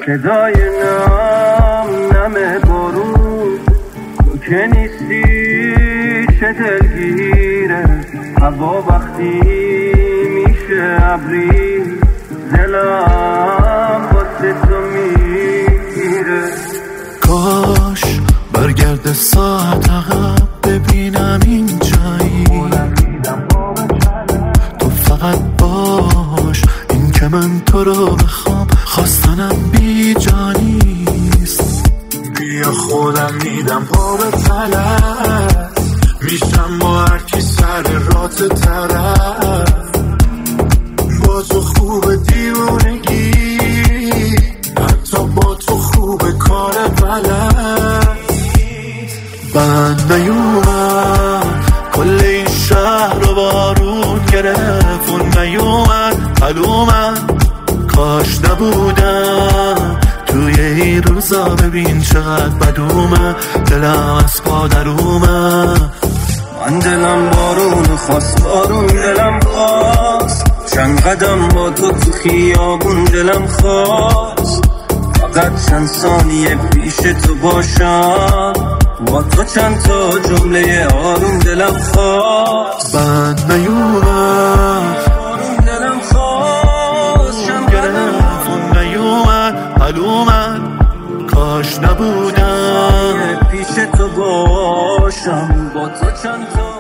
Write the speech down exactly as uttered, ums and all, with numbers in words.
صدای نم نم بارون تو که نیستی چه دلگیره، هوا وقتی میشه ابری دلم واسه تو میره. کاش برگرد ساعت عقب ببینم این جایی، تو فقط باش این که من تو رو بخوام خواستنم بی جانیست. بیا خودم میدم پا به فلک، میشم با هرکی سر رات طرف، با تو خوب دیوونگی حتی با تو خوب کار بلد. بند نیومد کل این شهر رو بارون گرفت، اون نیومد حلومد کاش نبودم توی این روزا. ببین چقدر بد اومد دلم از پا در اومد. من دلم بارون خواست بارون دلم خواست، چند قدم با تو تو خیابون دلم خواست، فقط چند ثانیه پیش تو باشم با تو چند تا جمله آروم دلم خواست. بند نیومد دلم خواست چند قدم نیومد حلومد کاش نبودم پیش تو باشم با تو چند تا